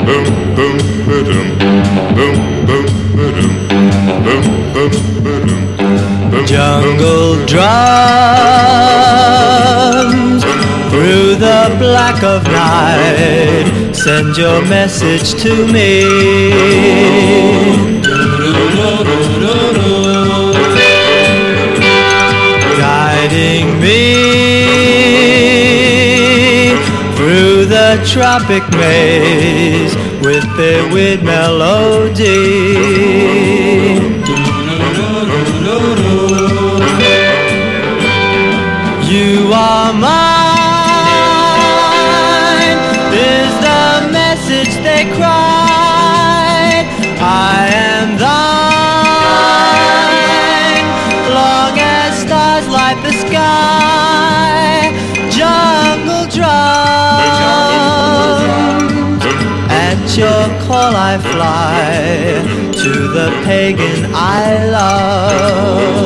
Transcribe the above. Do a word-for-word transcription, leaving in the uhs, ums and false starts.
Jungle drums through the black of night, send your message to me. Guiding me through the tropic maze with their weird melody. You are mine, is the message they cried. I am thine, long as stars light the sky. Jungle drums, at your call I fly to the pagan I love.